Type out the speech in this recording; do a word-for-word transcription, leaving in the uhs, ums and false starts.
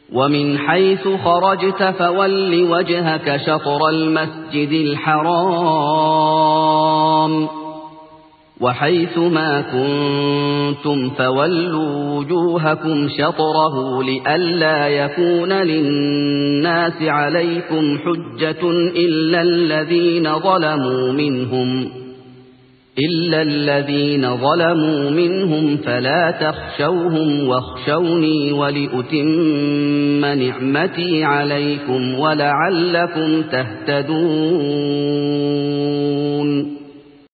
ومن حيث خرجت فول وجهك شطر المسجد الحرام وحيث ما كنتم فولوا وجوهكم شطره لئلا يكون للناس عليكم حجة إلا الذين ظلموا منهم إلا الذين ظلموا منهم فلا تخشوهم واخشوني ولأتم نعمتي عليكم ولعلكم تهتدون.